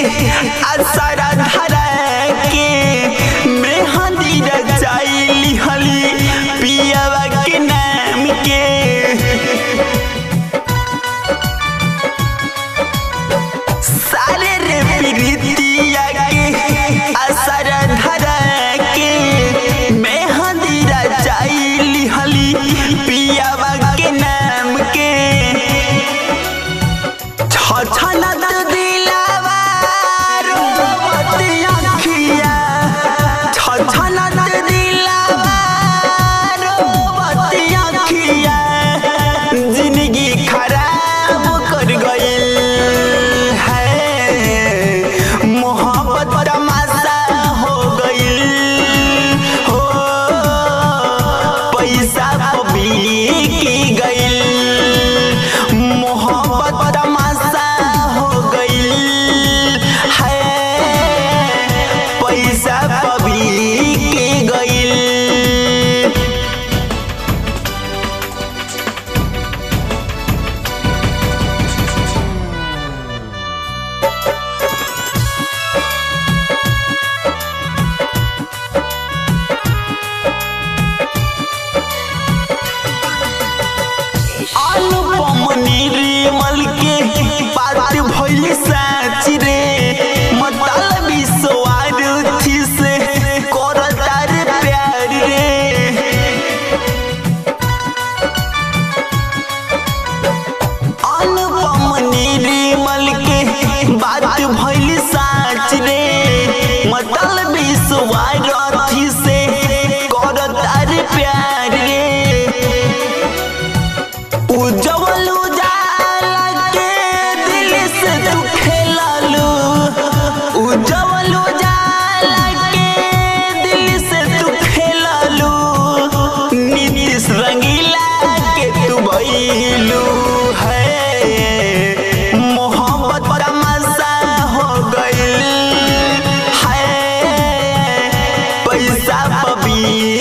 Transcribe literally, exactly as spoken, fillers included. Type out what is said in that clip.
असरा धरा के मेहंदी रचाई हली पियावा के नाम के सारे रे प्रीतिया के असरा धरा के मेहंदी रचाई हली पियावा के नाम के छछनत दिलावा रोवत अखिया छछनत दिलावा रोवत अखिया जिंदगी खराब कर गइल है मोहब्बत तमाशा हो गइल हो पैसा बिकी गइल मोहब्बत तमाशा हो गइल है पैसा बिकी गइल। अनुपम निर्मल के बात भइल सच रे मतलब स्वार्थी से करता रे प्यार रे अनुपम निर्मल के बात भइल सच रे मतलब स्वार्थी से करता रे प्यार रे उज्जवल उजाला के दिल से तू खेलालू उज्जवल उजाला के दिल से तू खेलालू नीतीश रंगीला के तू भइलू है मोहब्बत तमाशा हो गइल है पैसा पबी